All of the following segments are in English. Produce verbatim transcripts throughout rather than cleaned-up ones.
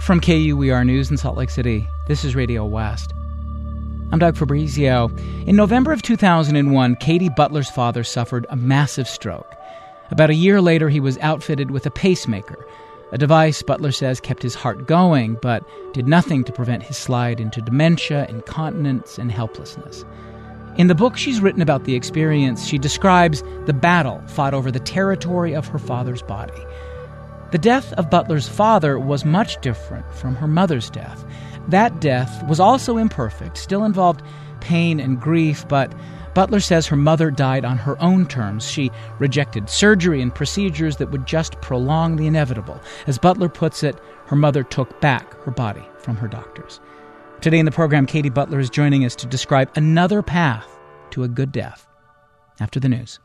From K U E R News in Salt Lake City, this is Radio West. I'm Doug Fabrizio. In November of two thousand one, Katie Butler's father suffered a massive stroke. About a year later, he was outfitted with a pacemaker, a device Butler says kept his heart going, but did nothing to prevent his slide into dementia, incontinence, and helplessness. In the book she's written about the experience, she describes the battle fought over the territory of her father's body. The death of Butler's father was much different from her mother's death. That death was also imperfect, still involved pain and grief, but Butler says her mother died on her own terms. She rejected surgery and procedures that would just prolong the inevitable. As Butler puts it, her mother took back her body from her doctors. Today in the program, Katie Butler is joining us to describe another path to a good death. After the news.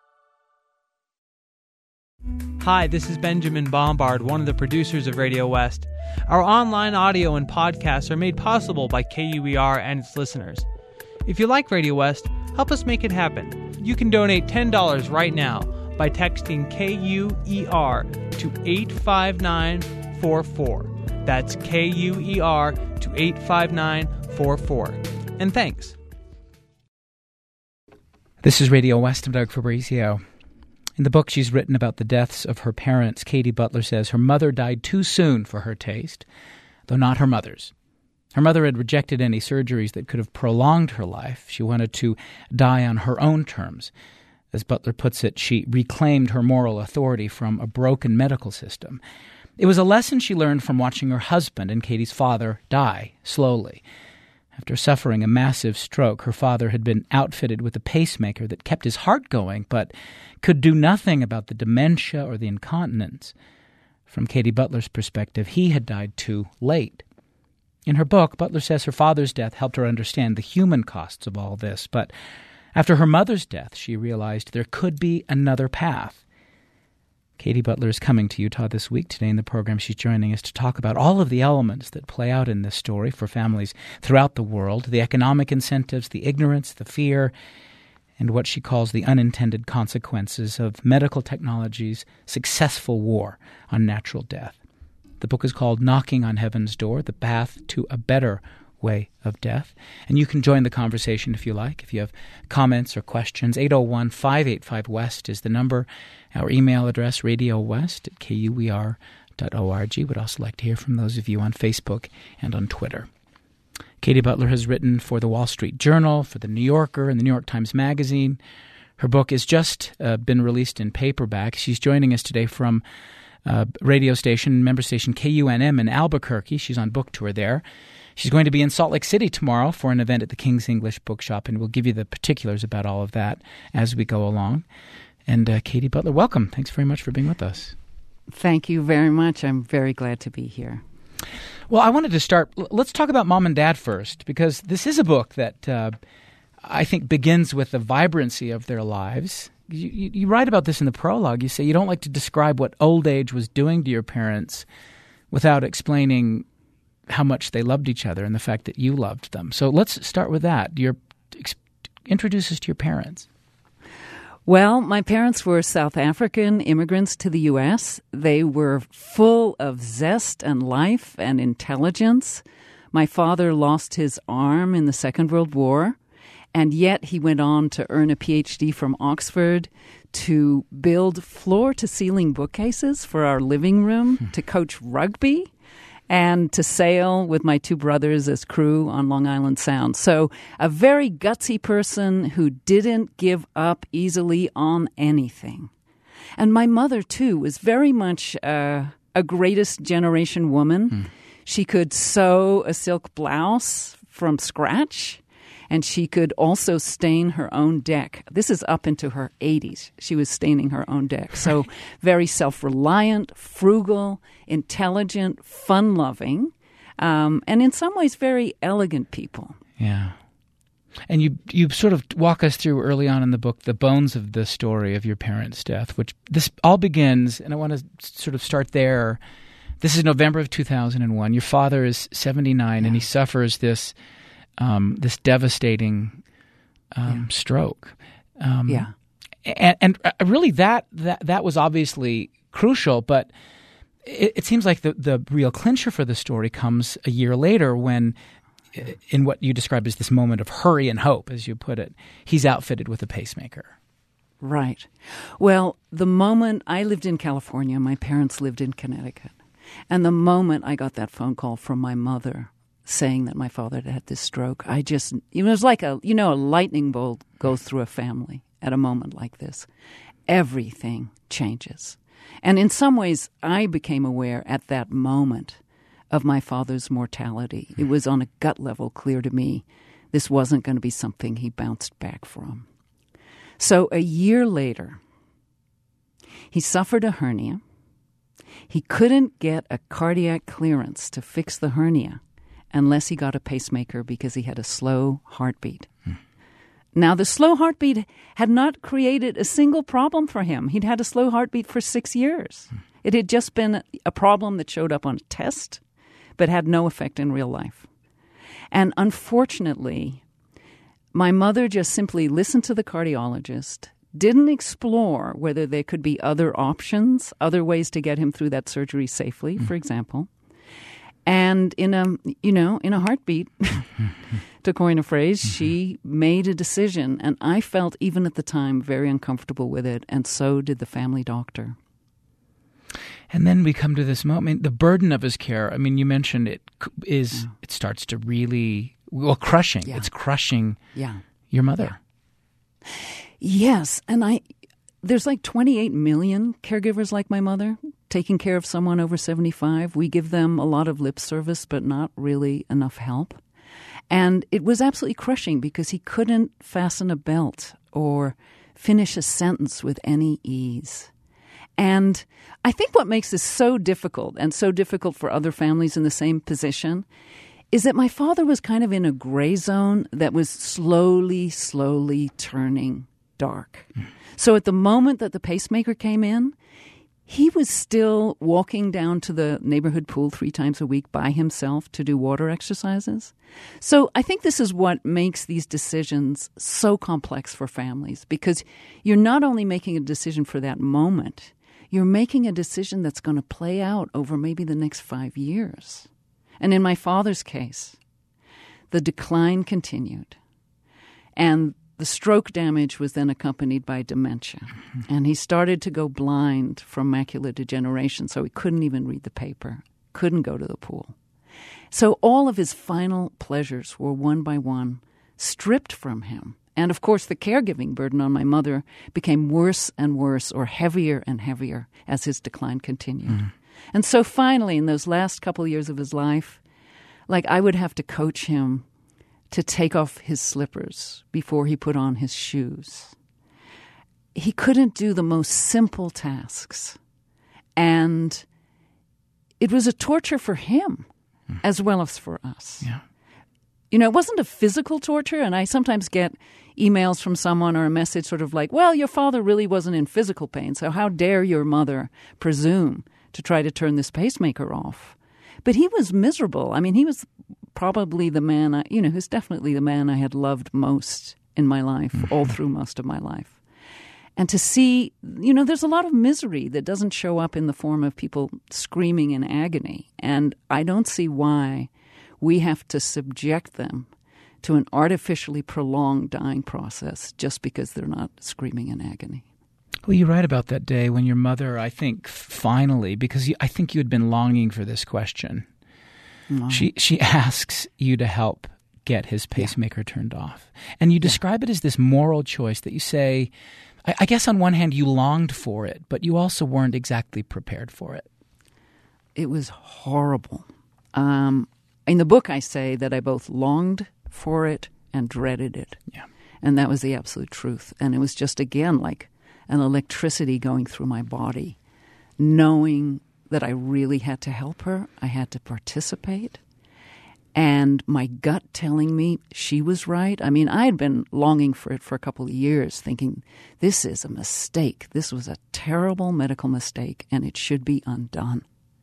Hi, this is Benjamin Bombard, one of the producers of Radio West. Our online audio and podcasts are made possible by K U E R and its listeners. If you like Radio West, help us make it happen. You can donate ten dollars right now by texting K U E R to eight five nine four four. That's K U E R to eight five nine four four. And thanks. This is Radio West. I'm Doug Fabrizio. In the book she's written about the deaths of her parents, Katie Butler says her mother died too soon for her taste, though not her mother's. Her mother had rejected any surgeries that could have prolonged her life. She wanted to die on her own terms. As Butler puts it, she reclaimed her moral authority from a broken medical system. It was a lesson she learned from watching her husband and Katie's father die slowly. After suffering a massive stroke, her father had been outfitted with a pacemaker that kept his heart going, but could do nothing about the dementia or the incontinence. From Katie Butler's perspective, he had died too late. In her book, Butler says her father's death helped her understand the human costs of all this, but after her mother's death, she realized there could be another path. Katie Butler is coming to Utah this week. Today in the program, she's joining us to talk about all of the elements that play out in this story for families throughout the world, the economic incentives, the ignorance, the fear, and what she calls the unintended consequences of medical technology's successful war on natural death. The book is called Knocking on Heaven's Door, The Path to a Better Way of Death. And you can join the conversation if you like. If you have comments or questions, eight oh one, five eight five, W E S T is the number. Our email address, radiowest at K U E R dot org. We'd also like to hear from those of you on Facebook and on Twitter. Katie Butler has written for the Wall Street Journal, for the New Yorker, and the New York Times Magazine. Her book has just uh, been released in paperback. She's joining us today from uh, radio station, member station K U N M in Albuquerque. She's on book tour there. She's going to be in Salt Lake City tomorrow for an event at the King's English Bookshop, and we'll give you the particulars about all of that as we go along. And uh, Katie Butler, welcome. Thanks very much for being with us. Thank you very much. I'm very glad to be here. Well, I wanted to start, let's talk about Mom and Dad first, because this is a book that uh, I think begins with the vibrancy of their lives. You, you, you write about this in the prologue. You say you don't like to describe what old age was doing to your parents without explaining how much they loved each other and the fact that you loved them. So let's start with that. Your, ex, introduce us to your parents. Well, my parents were South African immigrants to the U S. They were full of zest and life and intelligence. My father lost his arm in the Second World War, and yet he went on to earn a P H D from Oxford, to build floor-to-ceiling bookcases for our living room, hmm. to coach rugby, and to sail with my two brothers as crew on Long Island Sound. So a very gutsy person who didn't give up easily on anything. And my mother, too, was very much uh, a greatest generation woman. Mm. She could sew a silk blouse from scratch, and she could also stain her own deck. This is up into her eighties. She was staining her own deck. So very self-reliant, frugal, intelligent, fun-loving, um, and in some ways very elegant people. Yeah. And you you sort of walk us through early on in the book the bones of the story of your parents' death, which this all begins, and I want to sort of start there. This is November of two thousand one. Your father is seventy-nine, yeah. and he suffers this um, this devastating um, yeah. stroke. Um, yeah. And, and really that, that that was obviously crucial, but it, it seems like the, the real clincher for the story comes a year later when, in what you describe as this moment of hurry and hope, as you put it, he's outfitted with a pacemaker. Right. Well, the moment I lived in California, my parents lived in Connecticut. And the moment I got that phone call from my mother saying that my father had had this stroke, I just, it was like a, you know, a lightning bolt goes through a family at a moment like this. Everything changes. And in some ways, I became aware at that moment of my father's mortality. It was on a gut level clear to me this wasn't going to be something he bounced back from. So a year later, he suffered a hernia. He couldn't get a cardiac clearance to fix the hernia unless he got a pacemaker because he had a slow heartbeat. Hmm. Now, the slow heartbeat had not created a single problem for him. He'd had a slow heartbeat for six years. Hmm. It had just been a problem that showed up on a test, but had no effect in real life. And unfortunately, my mother just simply listened to the cardiologist, didn't explore whether there could be other options, other ways to get him through that surgery safely, mm. for example. And in a, you know, in a heartbeat, to coin a phrase, mm-hmm. she made a decision. And I felt, even at the time, very uncomfortable with it. And so did the family doctor. And then we come to this moment, the burden of his care. I mean, you mentioned it is, yeah. it starts to really, well, crushing. Yeah. It's crushing yeah. your mother. Yeah. Yes. And I, there's like twenty-eight million caregivers like my mother taking care of someone over seventy-five. We give them a lot of lip service, but not really enough help. And it was absolutely crushing because he couldn't fasten a belt or finish a sentence with any ease. And I think what makes this so difficult, and so difficult for other families in the same position, is that my father was kind of in a gray zone that was slowly, slowly turning dark. Mm. So at the moment that the pacemaker came in, he was still walking down to the neighborhood pool three times a week by himself to do water exercises. So I think this is what makes these decisions so complex for families, because you're not only making a decision for that moment, you're making a decision that's going to play out over maybe the next five years. And in my father's case, the decline continued. And the stroke damage was then accompanied by dementia. Mm-hmm. And he started to go blind from macular degeneration, so he couldn't even read the paper, couldn't go to the pool. So all of his final pleasures were one by one stripped from him. And, of course, the caregiving burden on my mother became worse and worse, or heavier and heavier, as his decline continued. Mm. And so finally, in those last couple of years of his life, like I would have to coach him to take off his slippers before he put on his shoes. He couldn't do the most simple tasks. And it was a torture for him mm. as well as for us. Yeah. You know, it wasn't a physical torture, and I sometimes get emails from someone or a message sort of like, well, your father really wasn't in physical pain, so how dare your mother presume to try to turn this pacemaker off? But he was miserable. I mean, he was probably the man, I, you know, who's definitely the man I had loved most in my life, mm-hmm. all through most of my life. And to see, you know, there's a lot of misery that doesn't show up in the form of people screaming in agony. And I don't see why we have to subject them to an artificially prolonged dying process just because they're not screaming in agony. Well, you write about that day when your mother, I think, finally, because you, I think you had been longing for this question, wow. she she asks you to help get his pacemaker yeah. turned off. And you describe yeah. it as this moral choice that you say, I, I guess on one hand you longed for it, but you also weren't exactly prepared for it. It was horrible. Um, in the book, I say that I both longed for it and dreaded it. Yeah. And that was the absolute truth. And it was just, again, like an electricity going through my body, knowing that I really had to help her. I had to participate. And my gut telling me she was right. I mean, I had been longing for it for a couple of years, thinking, this is a mistake. This was a terrible medical mistake, and it should be undone.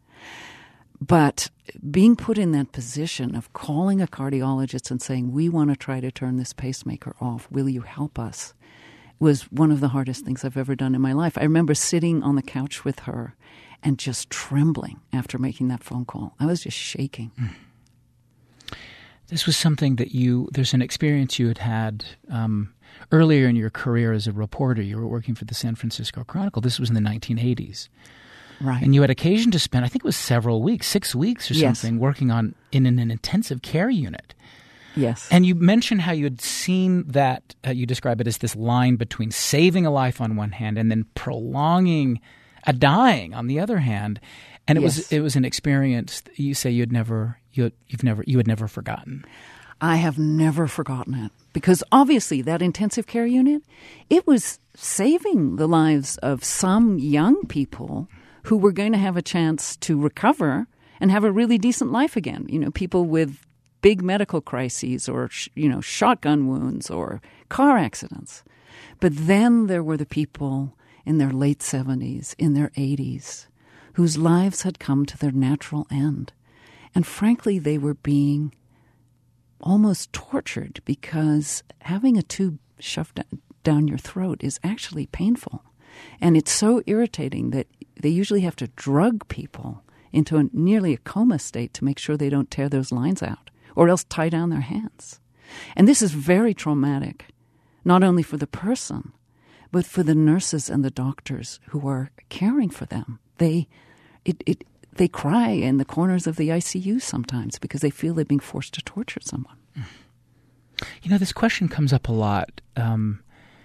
But being put in that position of calling a cardiologist and saying, we want to try to turn this pacemaker off, will you help us, was one of the hardest things I've ever done in my life. I remember sitting on the couch with her and just trembling after making that phone call. I was just shaking. Mm. This was something that you, there's an experience you had had um, earlier in your career as a reporter. You were working for the San Francisco Chronicle. This was in the nineteen eighties. Right. And you had occasion to spend, I think it was several weeks, six weeks or Yes. something, working on in an, an intensive care unit. Yes. And you mentioned how you had seen that, uh, you describe it as this line between saving a life on one hand and then prolonging a dying on the other hand. And it Yes. was it was an experience that you say you'd never you you've never you had never forgotten. I have never forgotten it, because obviously that intensive care unit, it was saving the lives of some young people who were going to have a chance to recover and have a really decent life again. You know, people with big medical crises or, you know, shotgun wounds or car accidents. But then there were the people in their late seventies, in their eighties, whose lives had come to their natural end. And frankly, they were being almost tortured, because having a tube shoved down your throat is actually painful. And it's so irritating that they usually have to drug people into a, nearly a coma state to make sure they don't tear those lines out, or else tie down their hands. And this is very traumatic, not only for the person, but for the nurses and the doctors who are caring for them. They, it, it, they cry in the corners of the I C U sometimes because they feel they're being forced to torture someone. You know, this question comes up a lot. Um,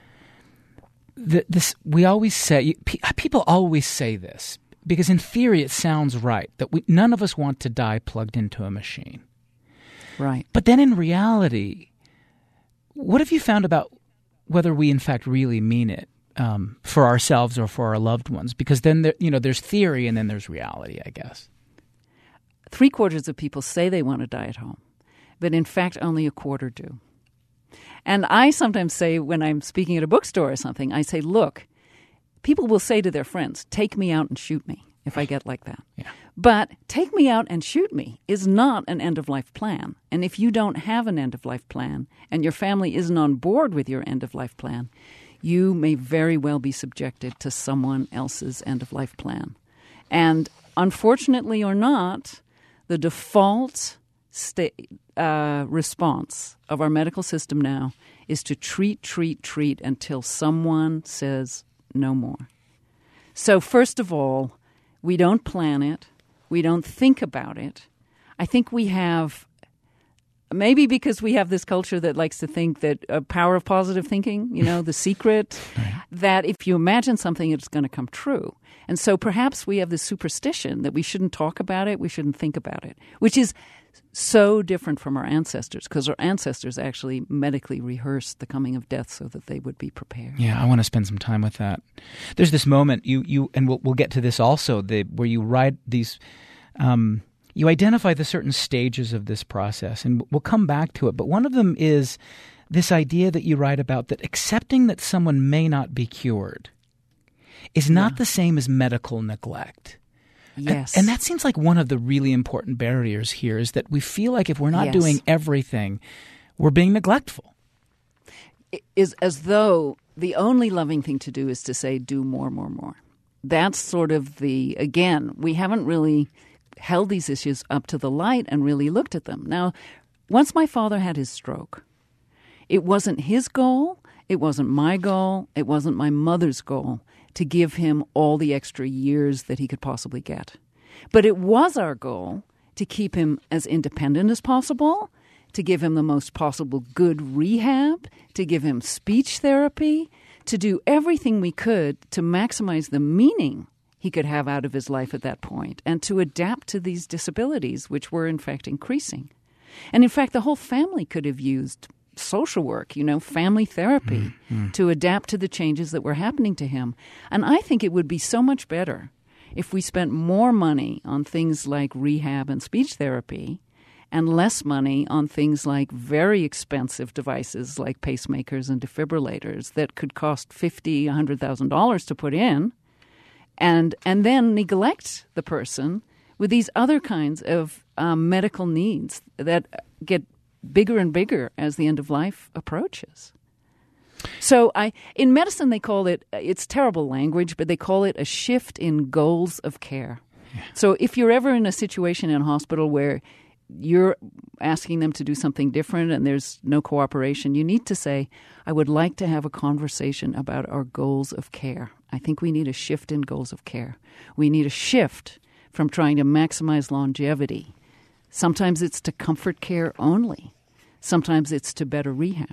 the, this we always say, people always say this, because in theory it sounds right, that we, none of us want to die plugged into a machine. Right. But then in reality, what have you found about whether we in fact really mean it um, for ourselves or for our loved ones? Because then there, you know, there's theory and then there's reality, I guess. Three quarters of people say they want to die at home, but in fact only a quarter do. And I sometimes say, when I'm speaking at a bookstore or something, I say, look, people will say to their friends, take me out and shoot me if I get like that. Yeah. But take me out and shoot me is not an end-of-life plan. And if you don't have an end-of-life plan and your family isn't on board with your end-of-life plan, you may very well be subjected to someone else's end-of-life plan. And unfortunately or not, the default sta- uh, response of our medical system now is to treat, treat, treat until someone says no more. So first of all, we don't plan it. We don't think about it. I think we have, maybe because we have this culture that likes to think that a uh, power of positive thinking, you know, the secret, that if you imagine something, it's going to come true. And so perhaps we have this superstition that we shouldn't talk about it, we shouldn't think about it, which is so different from our ancestors, because our ancestors actually medically rehearsed the coming of death so that they would be prepared. Yeah, I want to spend some time with that. There's this moment you you and we'll we'll get to this also, the, where you write these, um, you identify the certain stages of this process, and we'll come back to it. But one of them is this idea that you write about, that accepting that someone may not be cured is not Yeah. the same as medical neglect. Yes. And, and that seems like one of the really important barriers here, is that we feel like if we're not Yes. doing everything, we're being neglectful. It is as though the only loving thing to do is to say, do more, more, more. That's sort of the, again, we haven't really held these issues up to the light and really looked at them. Now, once my father had his stroke, it wasn't his goal, it wasn't my goal, it wasn't my mother's goal to give him all the extra years that he could possibly get. But it was our goal to keep him as independent as possible, to give him the most possible good rehab, to give him speech therapy, to do everything we could to maximize the meaning he could have out of his life at that point, and to adapt to these disabilities, which were in fact increasing. And in fact, the whole family could have used social work, you know, family therapy, mm-hmm. to adapt to the changes that were happening to him. And I think it would be so much better if we spent more money on things like rehab and speech therapy and less money on things like very expensive devices like pacemakers and defibrillators that could cost fifty thousand dollars, one hundred thousand dollars to put in, and and then neglect the person with these other kinds of um, medical needs that get bigger and bigger as the end of life approaches. So I, in medicine, they call it, it's terrible language, but they call it a shift in goals of care. Yeah. So if you're ever in a situation in a hospital where you're asking them to do something different and there's no cooperation, you need to say, I would like to have a conversation about our goals of care. I think we need a shift in goals of care. We need a shift from trying to maximize longevity. Sometimes it's to comfort care only. Sometimes it's to better rehab.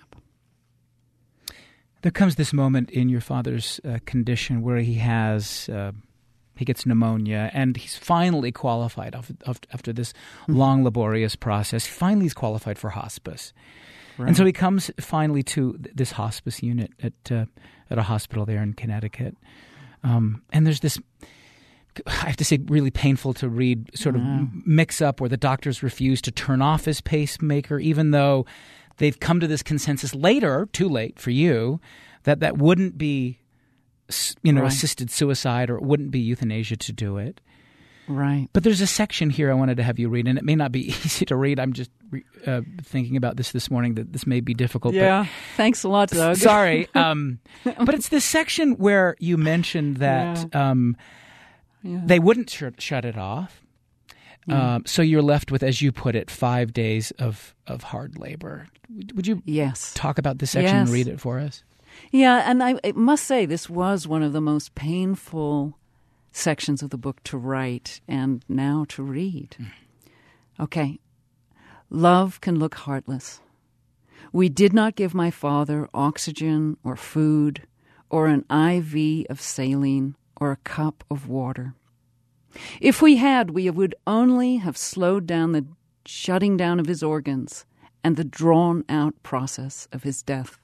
There comes this moment in your father's uh, condition where he has, uh, he gets pneumonia, and he's finally qualified after, after this mm-hmm. long, laborious process. Finally, he's qualified for hospice. Right. And so he comes finally to this hospice unit at uh, at a hospital there in Connecticut. Um, and there's this, I have to say, really painful to read sort of yeah. mix up where the doctors refuse to turn off his pacemaker, even though they've come to this consensus later, too late for you, that that wouldn't be, you know, right. assisted suicide, or it wouldn't be euthanasia to do it. Right. But there's a section here I wanted to have you read, and it may not be easy to read. I'm just uh, thinking about this this morning, that this may be difficult. Yeah. But, Thanks a lot, Doug. Sorry. Um, but it's this section where you mentioned that yeah. Um, yeah. they wouldn't sh- shut it off. Yeah. Um, so you're left with, as you put it, five days of, of hard labor. Would you yes. talk about this section yes. and read it for us? Yeah, and I, I must say this was one of the most painful sections of the book to write and now to read. Mm. Okay. Love can look heartless. We did not give my father oxygen or food or an I V of saline or a cup of water. If we had, we would only have slowed down the shutting down of his organs and the drawn-out process of his death.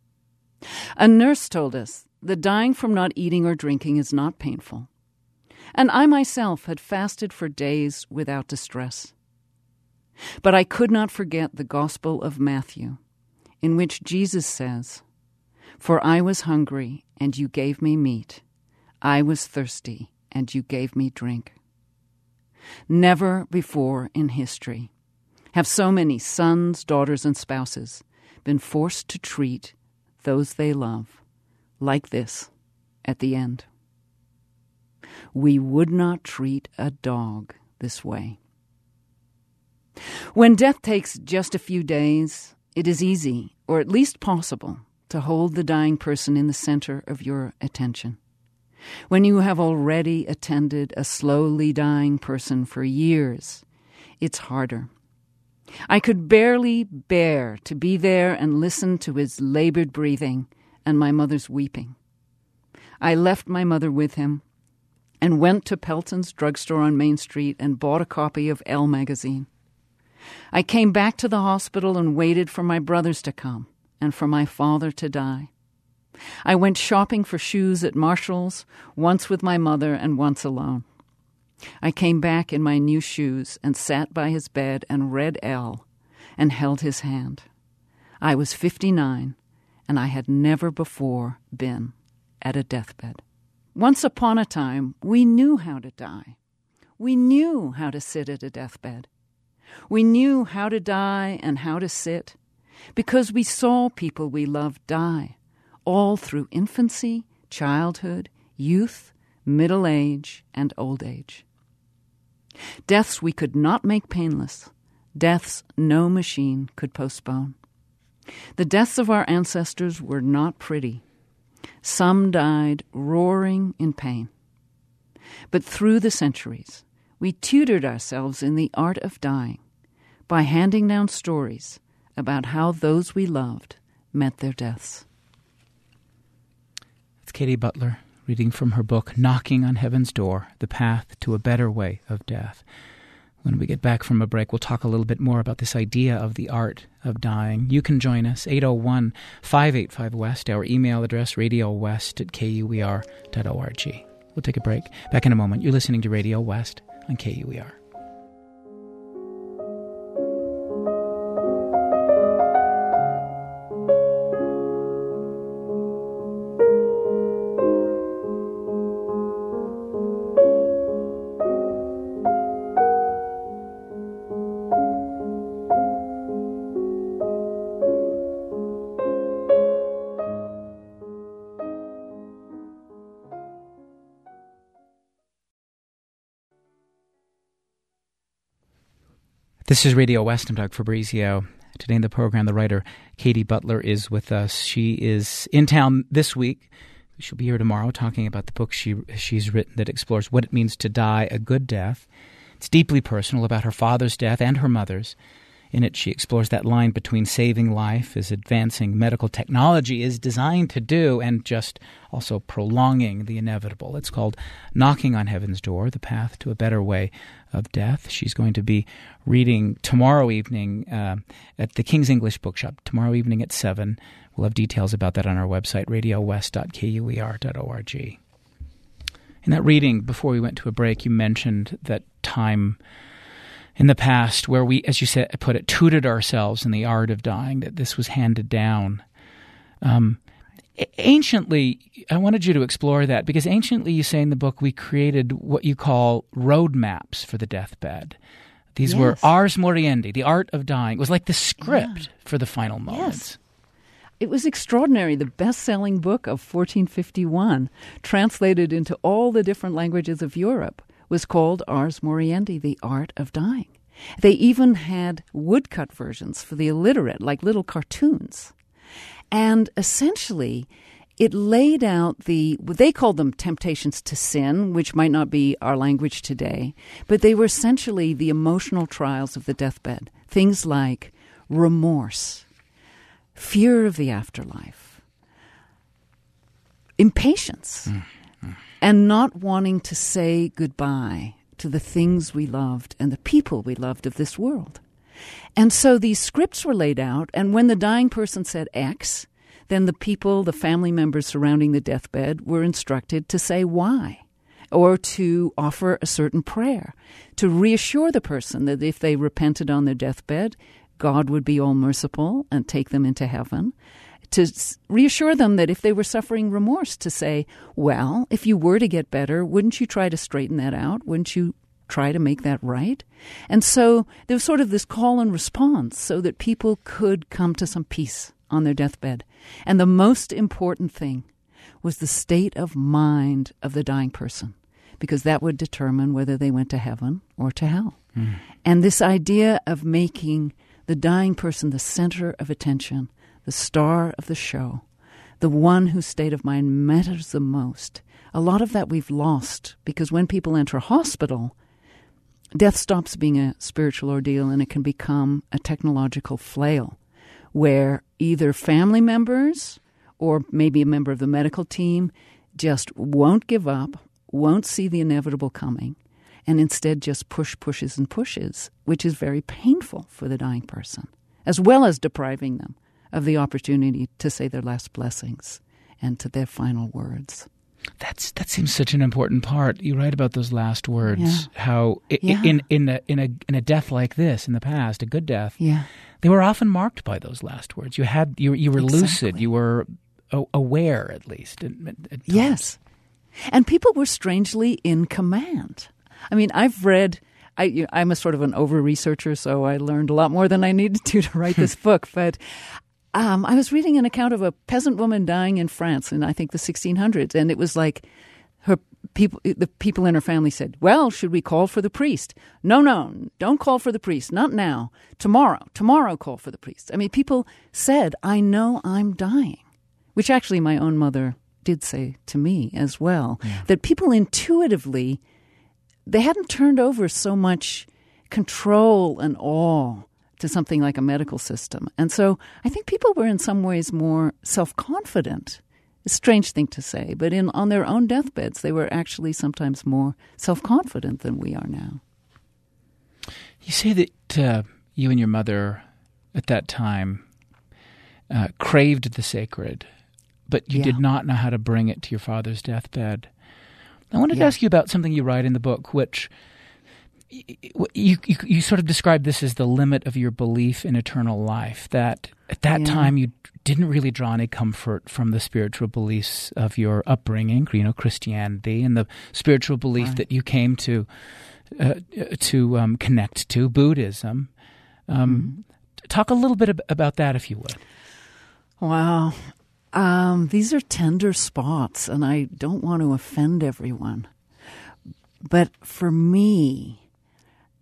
A nurse told us that dying from not eating or drinking is not painful, and I myself had fasted for days without distress. But I could not forget the Gospel of Matthew, in which Jesus says, "For I was hungry, and you gave me meat. I was thirsty, and you gave me drink." Never before in history have so many sons, daughters, and spouses been forced to treat those they love like this at the end. We would not treat a dog this way. When death takes just a few days, it is easy, or at least possible, to hold the dying person in the center of your attention. When you have already attended a slowly dying person for years, it's harder. I could barely bear to be there and listen to his labored breathing and my mother's weeping. I left my mother with him and went to Pelton's drugstore on Main Street and bought a copy of Elle magazine. I came back to the hospital and waited for my brothers to come and for my father to die. I went shopping for shoes at Marshall's, once with my mother and once alone. I came back in my new shoes and sat by his bed and read Elle and held his hand. I was fifty-nine, and I had never before been at a deathbed. Once upon a time, we knew how to die. We knew how to sit at a deathbed. We knew how to die and how to sit because we saw people we loved die, all through infancy, childhood, youth, middle age, and old age. Deaths we could not make painless, deaths no machine could postpone. The deaths of our ancestors were not pretty. Some died roaring in pain. But through the centuries, we tutored ourselves in the art of dying by handing down stories about how those we loved met their deaths. It's Katie Butler reading from her book, Knocking on Heaven's Door, The Path to a Better Way of Death. When we get back from a break, we'll talk a little bit more about this idea of the art of dying. You can join us, eight oh one, five eight five, West, our email address, radio west at k u e r dot org. We'll take a break. Back in a moment. You're listening to Radio West on K U E R. This is Radio West. I'm Doug Fabrizio. Today in the program, the writer Katie Butler is with us. She is in town this week. She'll be here tomorrow talking about the book she she's written that explores what it means to die a good death. It's deeply personal about her father's death and her mother's. In it, she explores that line between saving life, as advancing medical technology is designed to do, and just also prolonging the inevitable. It's called Knocking on Heaven's Door, The Path to a Better Way of Death. She's going to be reading tomorrow evening uh, at the King's English Bookshop, tomorrow evening at seven. We'll have details about that on our website, radio west dot k u e r dot org. In that reading, before we went to a break, you mentioned that time in the past where we, as you said, put it, tutored ourselves in the art of dying, that this was handed down. Um, anciently, I wanted you to explore that, because anciently, you say in the book, we created what you call roadmaps for the deathbed. These yes. were ars moriendi, the art of dying. It was like the script yeah. for the final moments. Yes. It was extraordinary. The best-selling book of fourteen fifty-one, translated into all the different languages of Europe, was called Ars Moriendi, the Art of Dying. They even had woodcut versions for the illiterate, like little cartoons. And essentially, it laid out the, they called them temptations to sin, which might not be our language today, but they were essentially the emotional trials of the deathbed. Things like remorse, fear of the afterlife, impatience, mm. and not wanting to say goodbye to the things we loved and the people we loved of this world. And so these scripts were laid out, and when the dying person said X, then the people, the family members surrounding the deathbed, were instructed to say Y, or to offer a certain prayer, to reassure the person that if they repented on their deathbed, God would be all merciful and take them into heaven. To reassure them that if they were suffering remorse, to say, well, if you were to get better, wouldn't you try to straighten that out? Wouldn't you try to make that right? And so there was sort of this call and response so that people could come to some peace on their deathbed. And the most important thing was the state of mind of the dying person, because that would determine whether they went to heaven or to hell. Mm. And this idea of making the dying person the center of attention, the star of the show, the one whose state of mind matters the most. A lot of that we've lost, because when people enter hospital, death stops being a spiritual ordeal and it can become a technological flail, where either family members or maybe a member of the medical team just won't give up, won't see the inevitable coming, and instead just push, pushes, and pushes, which is very painful for the dying person, as well as depriving them of the opportunity to say their last blessings and to their final words. That's that seems such an important part. You write about those last words, yeah. how i- yeah. in in a, in a in a death like this in the past, a good death, yeah. they were often marked by those last words. You had you you were exactly. lucid, you were a- aware at least. At, at yes, and people were strangely in command. I mean, I've read. I, you know, I'm a sort of an over-researcher, so I learned a lot more than I needed to to write this book. But um, I was reading an account of a peasant woman dying in France in, I think, the sixteen hundreds. And it was like her people, the people in her family said, well, should we call for the priest? No, no, don't call for the priest. Not now. Tomorrow. Tomorrow call for the priest. I mean, people said, I know I'm dying, which actually my own mother did say to me as well, yeah. that people intuitively, they hadn't turned over so much control and awe to something like a medical system. And so I think people were in some ways more self-confident. A strange thing to say, but in on their own deathbeds, they were actually sometimes more self-confident than we are now. You say that uh, you and your mother at that time uh, craved the sacred, but you yeah. did not know how to bring it to your father's deathbed. I wanted yeah. to ask you about something you write in the book, which you, you you sort of describe this as the limit of your belief in eternal life, that at that yeah. time you didn't really draw any comfort from the spiritual beliefs of your upbringing, you know, Christianity, and the spiritual belief right. that you came to uh, to um, connect to, Buddhism. Um, mm-hmm. Talk a little bit ab- about that, if you would. Wow. Um, these are tender spots, and I don't want to offend everyone. But for me,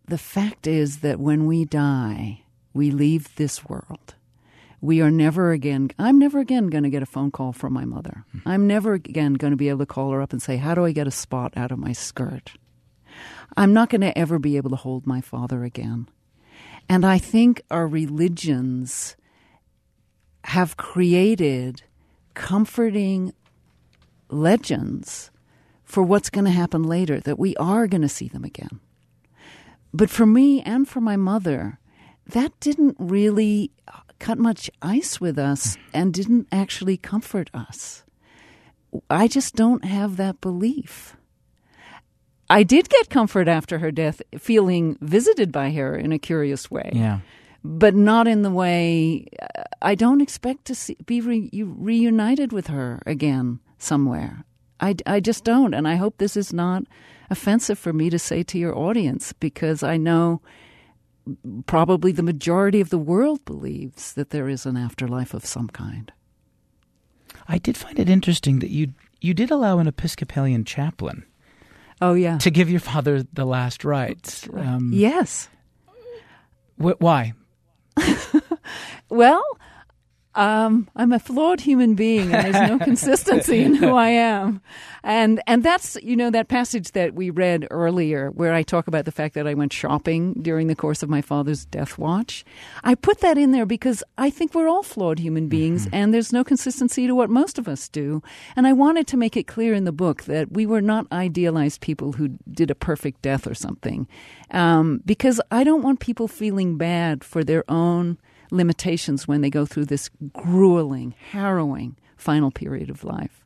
the fact is that when we die, we leave this world. We are never again, I'm never again going to get a phone call from my mother. Mm-hmm. I'm never again going to be able to call her up and say, how do I get a spot out of my skirt? I'm not going to ever be able to hold my father again. And I think our religions have created comforting legends for what's going to happen later, that we are going to see them again. But for me and for my mother, that didn't really cut much ice with us and didn't actually comfort us. I just don't have that belief. I did get comfort after her death, feeling visited by her in a curious way. Yeah. But not in the way, I don't expect to see, be re, reunited with her again somewhere. I, I just don't. And I hope this is not offensive for me to say to your audience, because I know probably the majority of the world believes that there is an afterlife of some kind. I did find it interesting that you you did allow an Episcopalian chaplain. Oh, yeah. To give your father the last rites. Um, yes. Wh- why? Well, um, I'm a flawed human being, and there's no consistency in who I am. And and that's, you know, that passage that we read earlier where I talk about the fact that I went shopping during the course of my father's death watch. I put that in there because I think we're all flawed human beings, mm-hmm. and there's no consistency to what most of us do. And I wanted to make it clear in the book that we were not idealized people who did a perfect death or something, um, because I don't want people feeling bad for their own limitations when they go through this grueling, harrowing final period of life.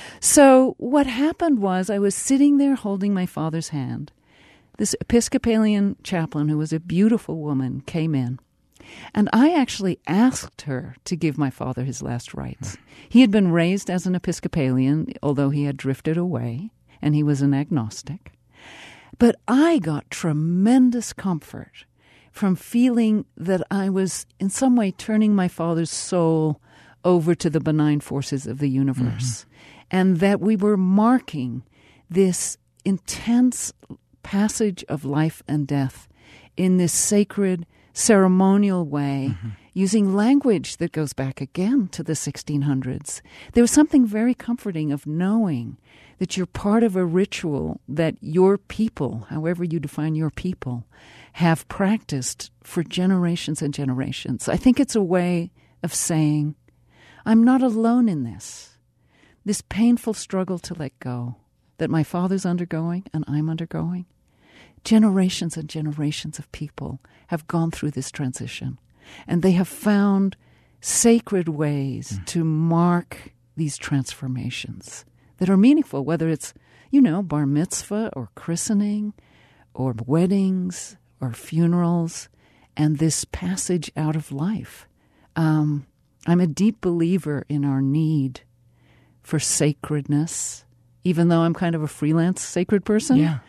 So what happened was I was sitting there holding my father's hand. This Episcopalian chaplain, who was a beautiful woman, came in. And I actually asked her to give my father his last rites. He had been raised as an Episcopalian, although he had drifted away, and he was an agnostic. But I got tremendous comfort from feeling that I was in some way turning my father's soul over to the benign forces of the universe, mm-hmm. and that we were marking this intense passage of life and death in this sacred, ceremonial way, mm-hmm. using language that goes back again to the sixteen hundreds. There was something very comforting of knowing that you're part of a ritual that your people, however you define your people, have practiced for generations and generations. I think it's a way of saying, I'm not alone in this. This painful struggle to let go that my father's undergoing and I'm undergoing. Generations and generations of people have gone through this transition, and they have found sacred ways mm. to mark these transformations that are meaningful, whether it's, you know, bar mitzvah or christening or weddings or funerals, and this passage out of life. Um, I'm a deep believer in our need for sacredness, even though I'm kind of a freelance sacred person. Yeah.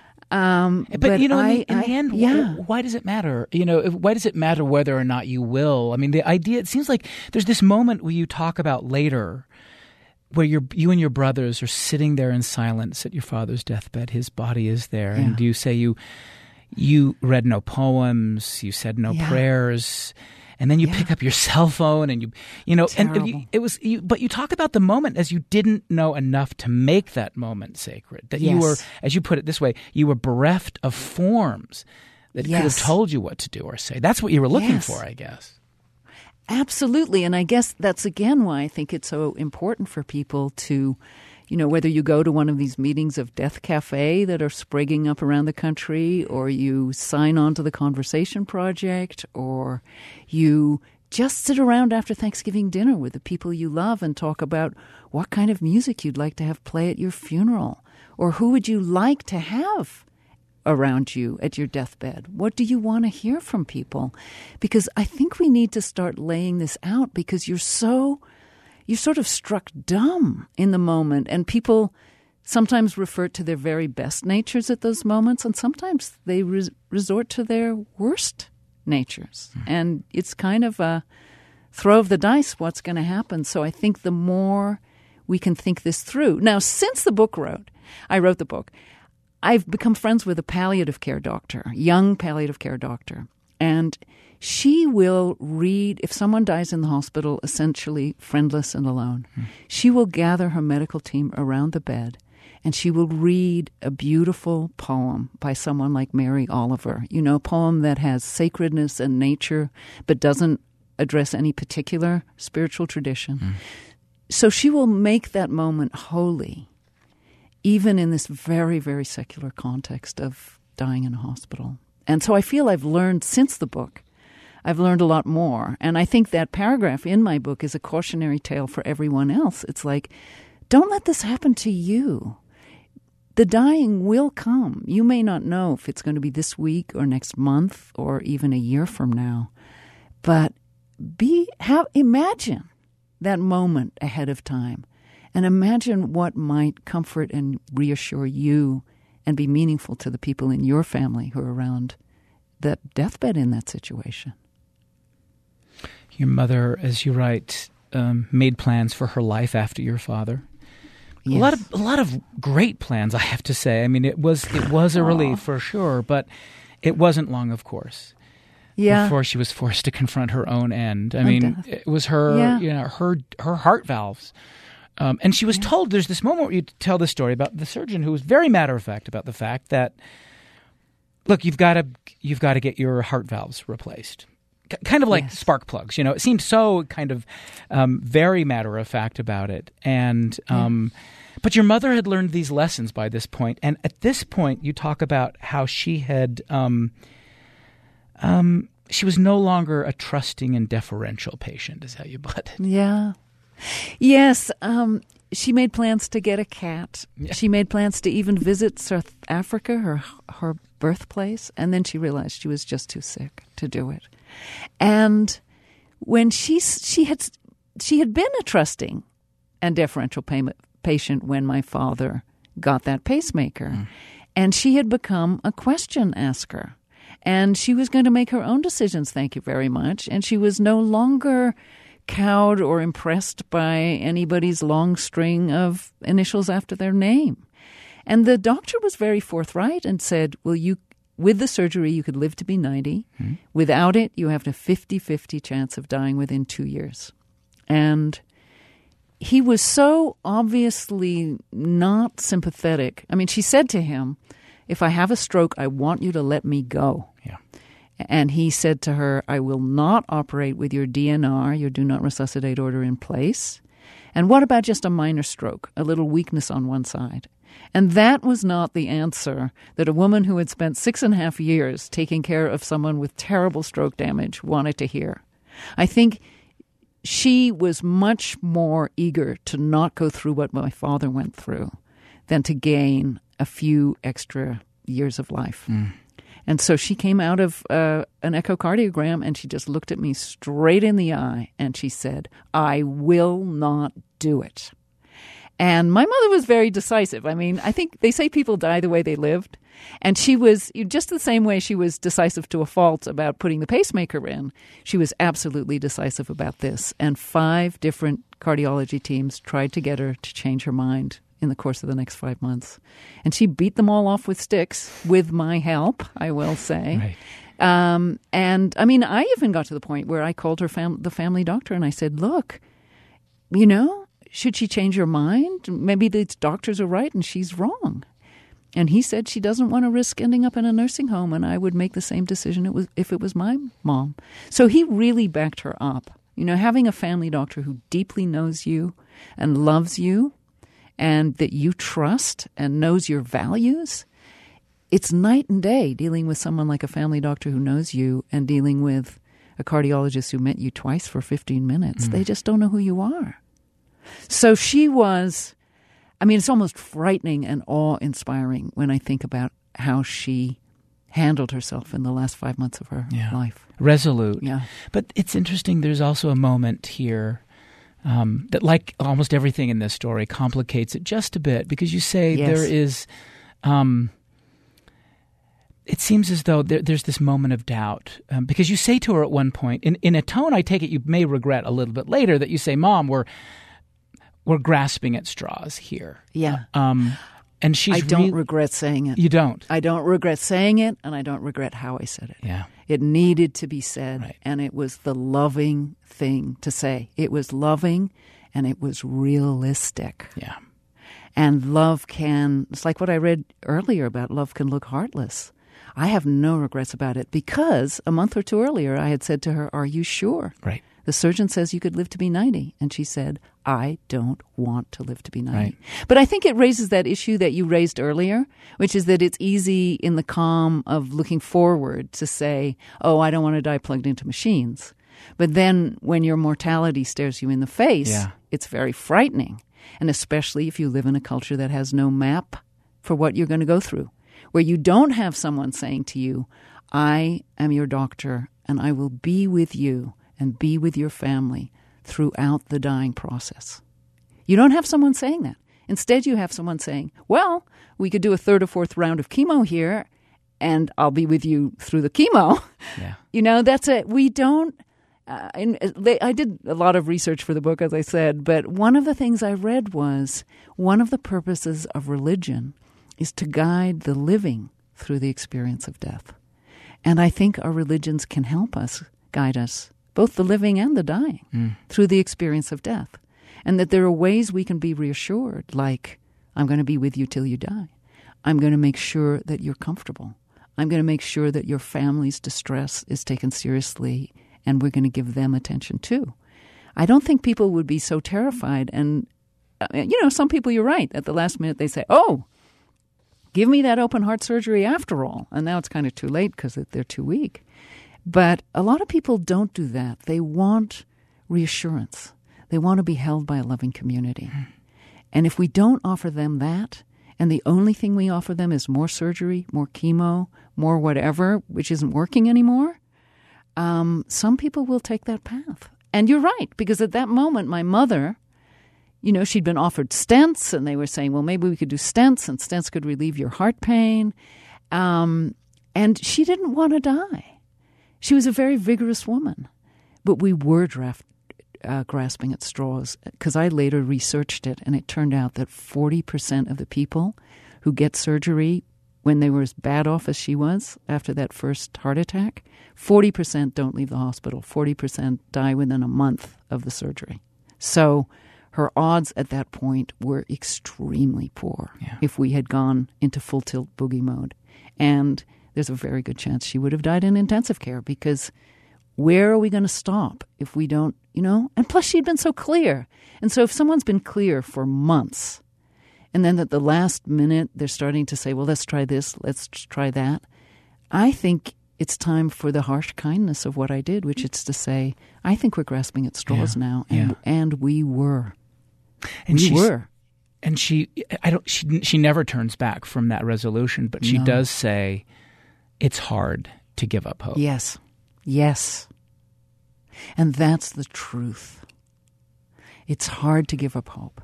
Um, but, but you know, I, in the, in I, the end, yeah. why, why does it matter? You know, if, why does it matter whether or not you will? I mean, the idea, it seems like there's this moment where you talk about later where you're, you and your brothers are sitting there in silence at your father's deathbed. His body is there. Yeah. And you say you you read no poems, you said no yeah. prayers, and then you yeah. pick up your cell phone and you, you know, Terrible. and you, it was, you, but you talk about the moment as you didn't know enough to make that moment sacred. That yes. you were, as you put it this way, you were bereft of forms that yes. could have told you what to do or say. That's what you were looking yes. for, I guess. Absolutely. And I guess that's again why I think it's so important for people to, you know, whether you go to one of these meetings of Death Cafe that are sprigging up around the country, or you sign on to the Conversation Project, or you just sit around after Thanksgiving dinner with the people you love and talk about what kind of music you'd like to have play at your funeral, or who would you like to have around you at your deathbed. What do you want to hear from people? Because I think we need to start laying this out, because you're so, you're sort of struck dumb in the moment, and people sometimes refer to their very best natures at those moments, and sometimes they res- resort to their worst natures. Mm. And it's kind of a throw of the dice what's going to happen. So I think the more we can think this through. Now, since the book wrote, I wrote the book, I've become friends with a palliative care doctor, young palliative care doctor, and she will read, if someone dies in the hospital, essentially friendless and alone, hmm. she will gather her medical team around the bed and she will read a beautiful poem by someone like Mary Oliver, you know, a poem that has sacredness and nature but doesn't address any particular spiritual tradition. Hmm. So she will make that moment holy, even in this very, very secular context of dying in a hospital. And so I feel I've learned since the book, I've learned a lot more. And I think that paragraph in my book is a cautionary tale for everyone else. It's like, don't let this happen to you. The dying will come. You may not know if it's going to be this week or next month or even a year from now. But be have imagine that moment ahead of time. And imagine what might comfort and reassure you and be meaningful to the people in your family who are around the deathbed in that situation. Your mother, as you write, um, made plans for her life after your father. Yes. A lot of a lot of great plans, I have to say. I mean, it was it was a relief for sure, but it wasn't long, of course. Yeah. Before she was forced to confront her own end. I her mean, death. It was her, yeah. you know, her her heart valves. Um, and she was yeah. told, there's this moment where you tell the story about the surgeon who was very matter-of-fact about the fact that, look, you've got to you've got to get your heart valves replaced. C- kind of like yes. spark plugs, you know. It seemed so kind of um, very matter-of-fact about it. And um, yeah. But your mother had learned these lessons by this point. And at this point, you talk about how she had um, – um, she was no longer a trusting and deferential patient, is how you put it. Yeah. Yes, um, she made plans to get a cat. Yeah. She made plans to even visit South Africa, her her birthplace, and then she realized she was just too sick to do it. And when she she had she had been a trusting and deferential payment, patient when my father got that pacemaker, mm. and she had become a question asker, and she was going to make her own decisions. Thank you very much, and she was no longer cowed or impressed by anybody's long string of initials after their name. And the doctor was very forthright and said, well, you, with the surgery, you could live to be ninety. Mm-hmm. Without it, you have a fifty-fifty chance of dying within two years. And he was so obviously not sympathetic. I mean, she said to him, if I have a stroke, I want you to let me go. Yeah. And he said to her, I will not operate with your D N R, your do not resuscitate order, in place. And what about just a minor stroke, a little weakness on one side? And that was not the answer that a woman who had spent six and a half years taking care of someone with terrible stroke damage wanted to hear. I think she was much more eager to not go through what my father went through than to gain a few extra years of life. Mm. And so she came out of uh, an echocardiogram and she just looked at me straight in the eye and she said, I will not do it. And my mother was very decisive. I mean, I think they say people die the way they lived. And she was just the same way she was decisive to a fault about putting the pacemaker in. She was absolutely decisive about this. And five different cardiology teams tried to get her to change her mind in the course of the next five months. And she beat them all off with sticks, with my help, I will say. Right. Um, and, I mean, I even got to the point where I called her fam- the family doctor and I said, look, you know, should she change her mind? Maybe the doctors are right and she's wrong. And he said she doesn't want to risk ending up in a nursing home, and I would make the same decision it was, if it was my mom. So he really backed her up. You know, having a family doctor who deeply knows you and loves you, and that you trust and knows your values, it's night and day dealing with someone like a family doctor who knows you and dealing with a cardiologist who met you twice for fifteen minutes. Mm. They just don't know who you are. So she was, I mean, it's almost frightening and awe-inspiring when I think about how she handled herself in the last five months of her yeah. life. Resolute. Yeah. But it's interesting, there's also a moment here Um, that, like almost everything in this story, complicates it just a bit, because you say yes. there is, um, it seems as though there, there's this moment of doubt, um, because you say to her at one point, in, in a tone I take it you may regret a little bit later, that you say, Mom, we're we're grasping at straws here. Yeah. Um, And she's I don't re- regret saying it. You don't? I don't regret saying it, and I don't regret how I said it. Yeah. It needed to be said, Right. and it was the loving thing to say. It was loving, and it was realistic. Yeah. And love can, it's like what I read earlier about love can look heartless. I have no regrets about it because a month or two earlier I had said to her, "Are you sure?" Right. The surgeon says you could live to be ninety. And she said, "I don't want to live to be ninety. Right. But I think it raises that issue that you raised earlier, which is that it's easy in the calm of looking forward to say, oh, I don't want to die plugged into machines. But then when your mortality stares you in the face, Yeah. it's very frightening. And especially if you live in a culture that has no map for what you're going to go through, where you don't have someone saying to you, I am your doctor and I will be with you and be with your family throughout the dying process. You don't have someone saying that. Instead, you have someone saying, well, we could do a third or fourth round of chemo here, and I'll be with you through the chemo. Yeah. You know, that's it. We don't, uh, and they, I did a lot of research for the book, as I said, but one of the things I read was one of the purposes of religion is to guide the living through the experience of death. And I think our religions can help us, guide us, both the living and the dying, mm. through the experience of death. And that there are ways we can be reassured, like, I'm going to be with you till you die. I'm going to make sure that you're comfortable. I'm going to make sure that your family's distress is taken seriously, and we're going to give them attention too. I don't think people would be so terrified. And, uh, you know, some people, you're right, at the last minute they say, oh, give me that open heart surgery after all. And now it's kind of too late because they're too weak. But a lot of people don't do that. They want reassurance. They want to be held by a loving community. Mm. And if we don't offer them that, and the only thing we offer them is more surgery, more chemo, more whatever, which isn't working anymore, um, some people will take that path. And you're right, because at that moment, my mother, you know, she'd been offered stents, and they were saying, well, maybe we could do stents, and stents could relieve your heart pain. Um, and she didn't want to die. She was a very vigorous woman, but we were draft, uh, grasping at straws because I later researched it, and it turned out that forty percent of the people who get surgery when they were as bad off as she was after that first heart attack, forty percent don't leave the hospital, forty percent die within a month of the surgery. So her odds at that point were extremely poor yeah. if we had gone into full tilt boogie mode. And there's a very good chance she would have died in intensive care because where are we going to stop if we don't, you know? And plus she'd been so clear. And so if someone's been clear for months and then at the last minute they're starting to say, well, let's try this, let's try that, I think it's time for the harsh kindness of what I did, which is to say, I think we're grasping at straws yeah. now. And, yeah. and we were. And we were. And she, I don't, she, she never turns back from that resolution, but she no. does say, it's hard to give up hope. Yes. Yes. And that's the truth. It's hard to give up hope.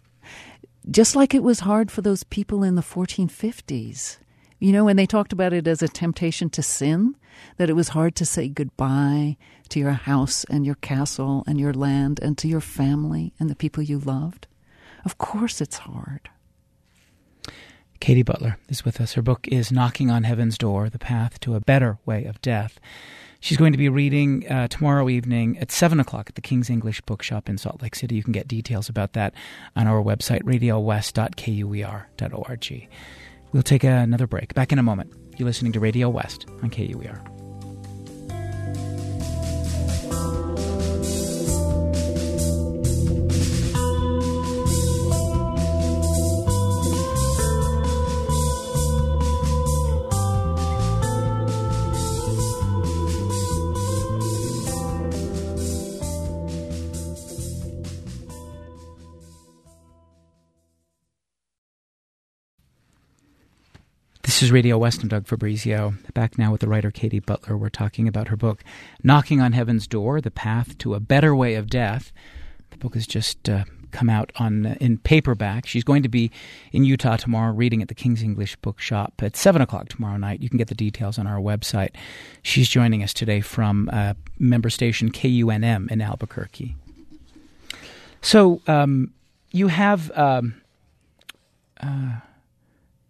Just like it was hard for those people in the fourteen fifties. You know, when they talked about it as a temptation to sin, that it was hard to say goodbye to your house and your castle and your land and to your family and the people you loved. Of course it's hard. Katie Butler is with us. Her book is Knocking on Heaven's Door, The Path to a Better Way of Death. She's going to be reading uh, tomorrow evening at seven o'clock at the King's English Bookshop in Salt Lake City. You can get details about that on our website, radio west dot k u e r dot org. We'll take another break. Back in a moment. You're listening to Radio West on K U E R. This is Radio West. I'm Doug Fabrizio. Back now with the writer Katie Butler. We're talking about her book, Knocking on Heaven's Door, The Path to a Better Way of Death. The book has just uh, come out on uh, in paperback. She's going to be in Utah tomorrow reading at the King's English Bookshop at seven o'clock tomorrow night. You can get the details on our website. She's joining us today from uh, member station K U N M in Albuquerque. So um, you have... Um, uh,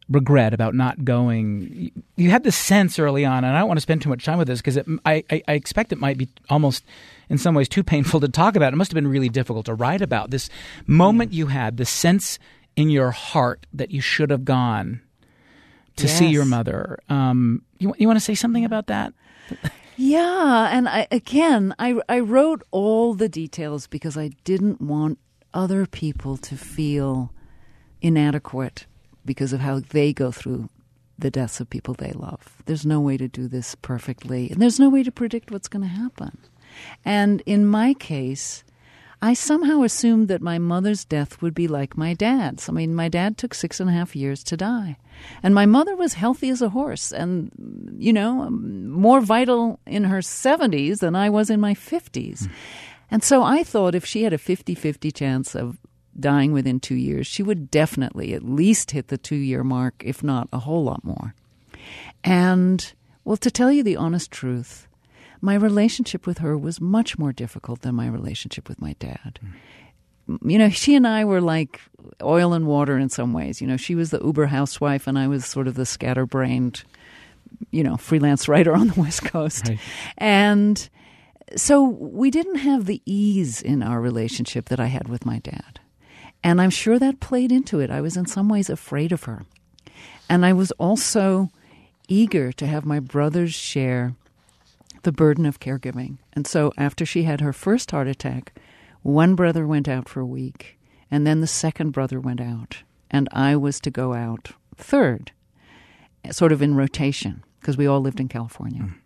regret about not going. You had this sense early on, and I don't want to spend too much time with this because I, I, I expect it might be almost in some ways too painful to talk about. It must have been really difficult to write about. This moment you had, the sense in your heart that you should have gone to Yes. see your mother. Um, you, you want to say something about that? Yeah, and I, again, I, I wrote all the details because I didn't want other people to feel inadequate because of how they go through the deaths of people they love. There's no way to do this perfectly, and there's no way to predict what's going to happen. And in my case, I somehow assumed that my mother's death would be like my dad's. I mean, my dad took six and a half years to die. And my mother was healthy as a horse and, you know, more vital in her seventies than I was in my fifties. Mm. And so I thought if she had a fifty-fifty chance of dying within two years, she would definitely at least hit the two-year mark, if not a whole lot more. And, well, to tell you the honest truth, my relationship with her was much more difficult than my relationship with my dad. Mm. You know, she and I were like oil and water in some ways. You know, she was the uber housewife and I was sort of the scatterbrained, you know, freelance writer on the West Coast. Right. And so we didn't have the ease in our relationship that I had with my dad. And I'm sure that played into it. I was in some ways afraid of her. And I was also eager to have my brothers share the burden of caregiving. And so after she had her first heart attack, one brother went out for a week, and then the second brother went out. And I was to go out third, sort of in rotation, because we all lived in California. Mm.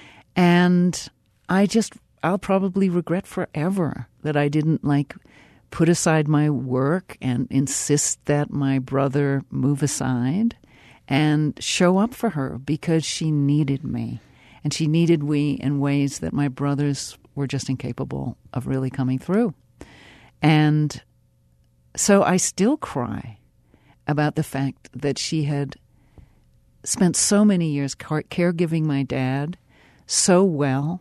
And I just, I'll probably regret forever that I didn't, like, put aside my work and insist that my brother move aside and show up for her because she needed me. And she needed me in ways that my brothers were just incapable of really coming through. And so I still cry about the fact that she had spent so many years car- caregiving my dad so well.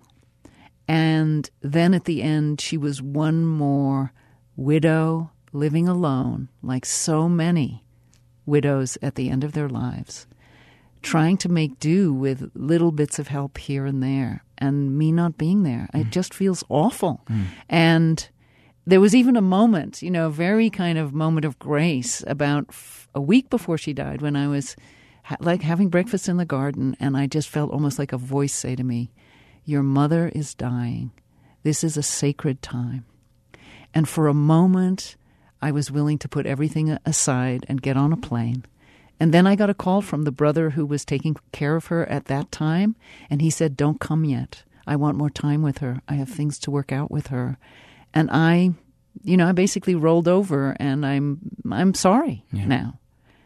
And then at the end, she was one more widow living alone, like so many widows at the end of their lives, trying to make do with little bits of help here and there, and me not being there. Mm. It just feels awful. Mm. And there was even a moment, you know, a very kind of moment of grace about f- a week before she died when I was ha- like having breakfast in the garden, and I just felt almost like a voice say to me, "Your mother is dying. This is a sacred time." And for a moment, I was willing to put everything aside and get on a plane. And then I got a call from the brother who was taking care of her at that time, and he said, "Don't come yet. I want more time with her. I have things to work out with her." And I, you know, I basically rolled over, and I'm I'm sorry yeah. now.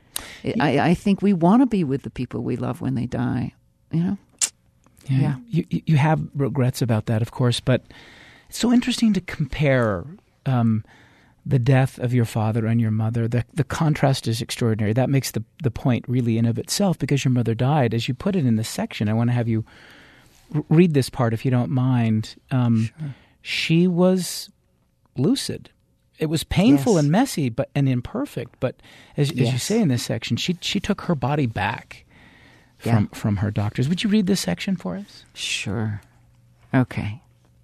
I, I think we want to be with the people we love when they die, you know? Yeah. yeah. You, you have regrets about that, of course, but it's so interesting to compare um, the death of your father and your mother. The the contrast is extraordinary. That makes the, the point really in of itself, because your mother died. As you put it in this section, I want to have you r- read this part, if you don't mind. Um, sure. She was lucid. It was painful yes. and messy but and imperfect, but as, yes. as you say in this section, she she took her body back from, yeah. from her doctors. Would you read this section for us? Sure. Okay.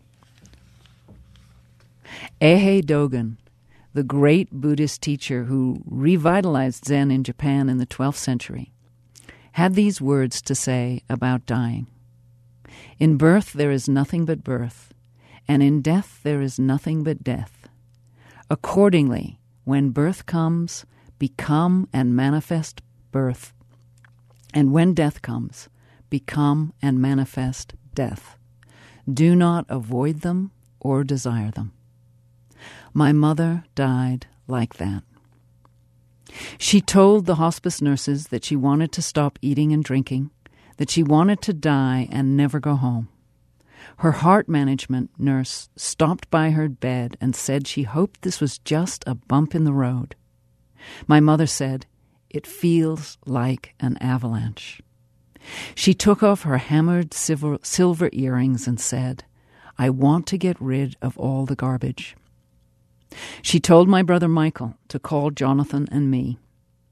Eihei Dogen, the great Buddhist teacher who revitalized Zen in Japan in the twelfth century, had these words to say about dying. In birth there is nothing but birth, and in death there is nothing but death. Accordingly, when birth comes, become and manifest birth, and when death comes, become and manifest death. Do not avoid them or desire them. My mother died like that. She told the hospice nurses that she wanted to stop eating and drinking, that she wanted to die and never go home. Her heart management nurse stopped by her bed and said she hoped this was just a bump in the road. My mother said, "It feels like an avalanche." She took off her hammered silver, silver earrings and said, "I want to get rid of all the garbage." She told my brother Michael to call Jonathan and me.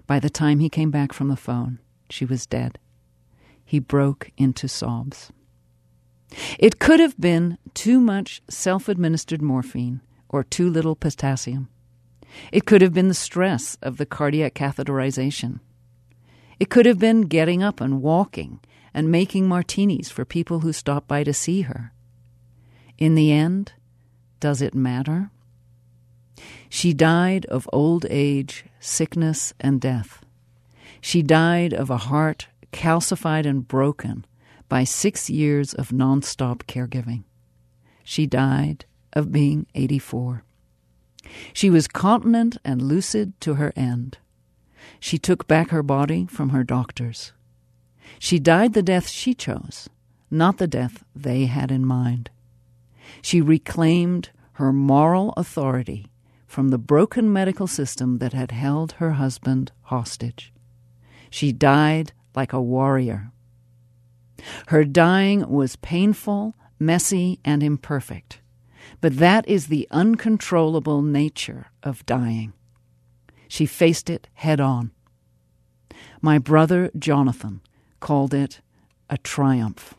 By the time he came back from the phone, she was dead. He broke into sobs. It could have been too much self-administered morphine or too little potassium. It could have been the stress of the cardiac catheterization. It could have been getting up and walking and making martinis for people who stopped by to see her. In the end, does it matter? She died of old age, sickness, and death. She died of a heart calcified and broken by six years of nonstop caregiving. She died of being eighty-four. She was continent and lucid to her end. She took back her body from her doctors. She died the death she chose, not the death they had in mind. She reclaimed her moral authority from the broken medical system that had held her husband hostage. She died like a warrior. Her dying was painful, messy, and imperfect, but that is the uncontrollable nature of dying. She faced it head on. My brother Jonathan called it a triumph.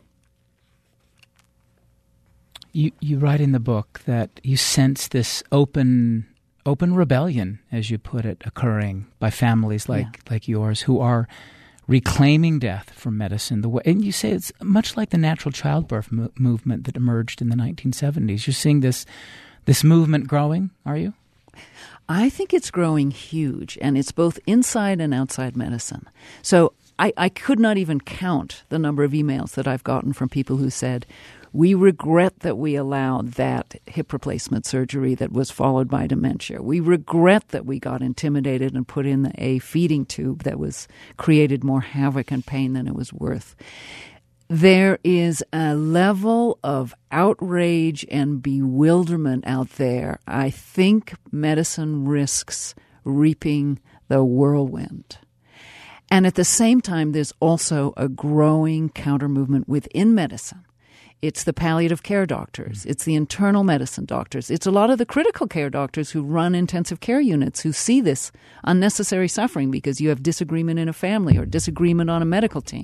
You you write in the book that you sense this open open rebellion, as you put it, occurring by families like, yeah. like yours who are reclaiming death from medicine. The way, and you say it's much like the natural childbirth mo- movement that emerged in the nineteen seventies. You're seeing this this movement growing, are you? I think it's growing huge, and it's both inside and outside medicine. So I, I could not even count the number of emails that I've gotten from people who said, we regret that we allowed that hip replacement surgery that was followed by dementia. We regret that we got intimidated and put in a feeding tube that was created more havoc and pain than it was worth. There is a level of outrage and bewilderment out there. I think medicine risks reaping the whirlwind. And at the same time, there's also a growing counter-movement within medicine. It's the palliative care doctors. It's the internal medicine doctors. It's a lot of the critical care doctors who run intensive care units who see this unnecessary suffering because you have disagreement in a family or disagreement on a medical team.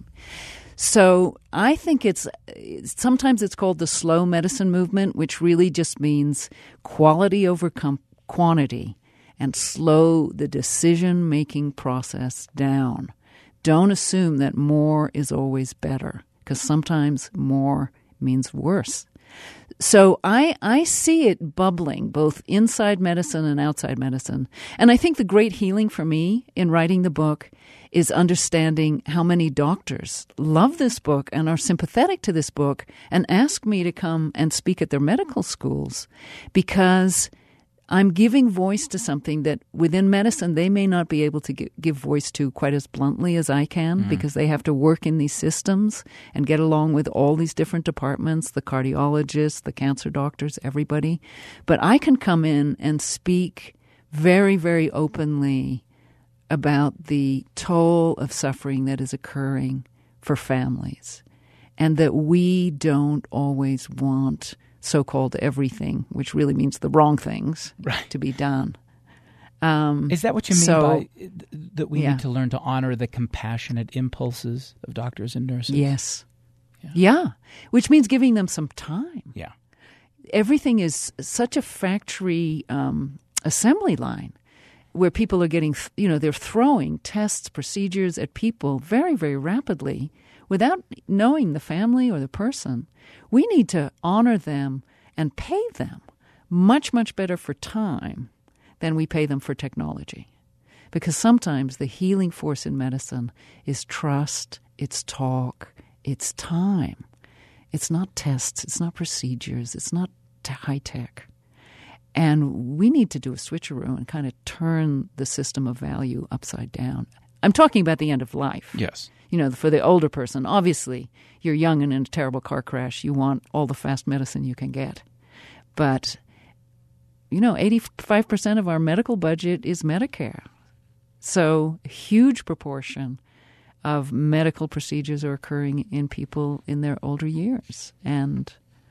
So I think it's sometimes it's called the slow medicine movement, which really just means quality over com- quantity and slow the decision-making process down. Don't assume that more is always better, because sometimes more means worse. So I, I see it bubbling both inside medicine and outside medicine. And I think the great healing for me in writing the book is understanding how many doctors love this book and are sympathetic to this book and ask me to come and speak at their medical schools, because I'm giving voice to something that within medicine they may not be able to give voice to quite as bluntly as I can, mm. because they have to work in these systems and get along with all these different departments, the cardiologists, the cancer doctors, everybody. But I can come in and speak very, very openly about the toll of suffering that is occurring for families, and that we don't always want so-called everything, which really means the wrong things, right, to be done. Um, Is that what you mean so, by that we yeah. need to learn to honor the compassionate impulses of doctors and nurses? Yes. Yeah. yeah. Which means giving them some time. Yeah. Everything is such a factory um, assembly line where people are getting, you know, they're throwing tests, procedures at people very, very rapidly without knowing the family or the person. We need to honor them and pay them much, much better for time than we pay them for technology. Because sometimes the healing force in medicine is trust, it's talk, it's time. It's not tests, it's not procedures, it's not t- high tech. And we need to do a switcheroo and kind of turn the system of value upside down. I'm talking about the end of life. Yes. You know, for the older person, obviously, you're young and in a terrible car crash. You want all the fast medicine you can get. But, you know, eighty-five percent of our medical budget is Medicare. So a huge proportion of medical procedures are occurring in people in their older years. And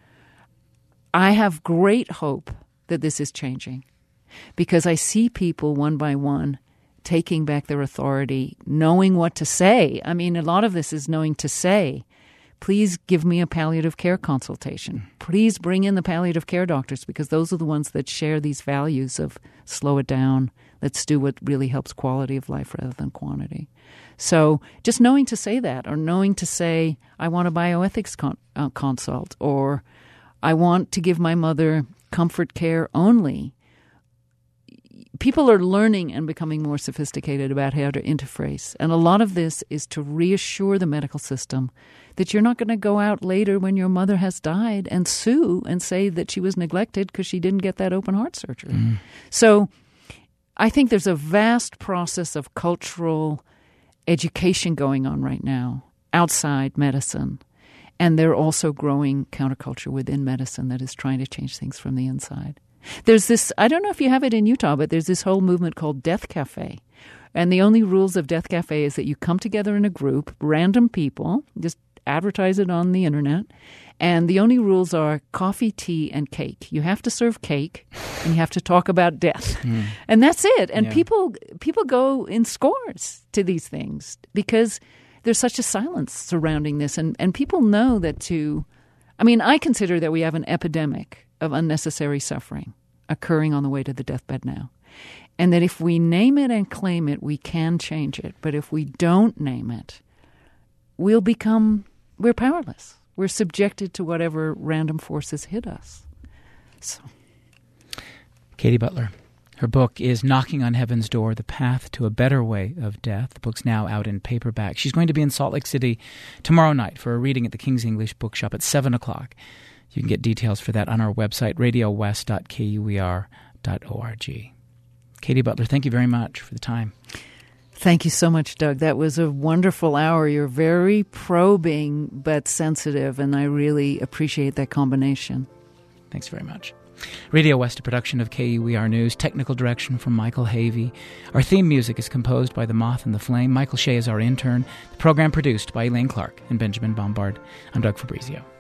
I have great hope that this is changing, because I see people one by one taking back their authority, knowing what to say. I mean, a lot of this is knowing to say, please give me a palliative care consultation. Please bring in the palliative care doctors, because those are the ones that share these values of slow it down. Let's do what really helps quality of life rather than quantity. So just knowing to say that, or knowing to say, I want a bioethics con- uh, consult, or I want to give my mother comfort care only. People are learning and becoming more sophisticated about how to interface. And a lot of this is to reassure the medical system that you're not going to go out later when your mother has died and sue and say that she was neglected because she didn't get that open heart surgery. Mm. So I think there's a vast process of cultural education going on right now outside medicine. And they're also growing counterculture within medicine that is trying to change things from the inside. There's this, I don't know if you have it in Utah, but there's this whole movement called Death Cafe. And the only rules of Death Cafe is that you come together in a group, random people, just advertise it on the internet. And the only rules are coffee, tea, and cake. You have to serve cake, and you have to talk about death. Mm. And that's it. And yeah. people people go in scores to these things because there's such a silence surrounding this. And, and people know that to, I mean, I consider that we have an epidemic of unnecessary suffering occurring on the way to the deathbed now. And that if we name it and claim it, we can change it. But if we don't name it, we'll become, we're powerless. We're subjected to whatever random forces hit us. So, Katie Butler. Her book is Knocking on Heaven's Door, The Path to a Better Way of Death. The book's now out in paperback. She's going to be in Salt Lake City tomorrow night for a reading at the King's English Bookshop at seven o'clock. You can get details for that on our website, radio west dot k u e r dot org. Katie Butler, thank you very much for the time. Thank you so much, Doug. That was a wonderful hour. You're very probing but sensitive, and I really appreciate that combination. Thanks very much. Radio West, a production of K U E R News. Technical direction from Michael Havey. Our theme music is composed by The Moth and the Flame. Michael Shea is our intern. The program produced by Elaine Clark and Benjamin Bombard. I'm Doug Fabrizio.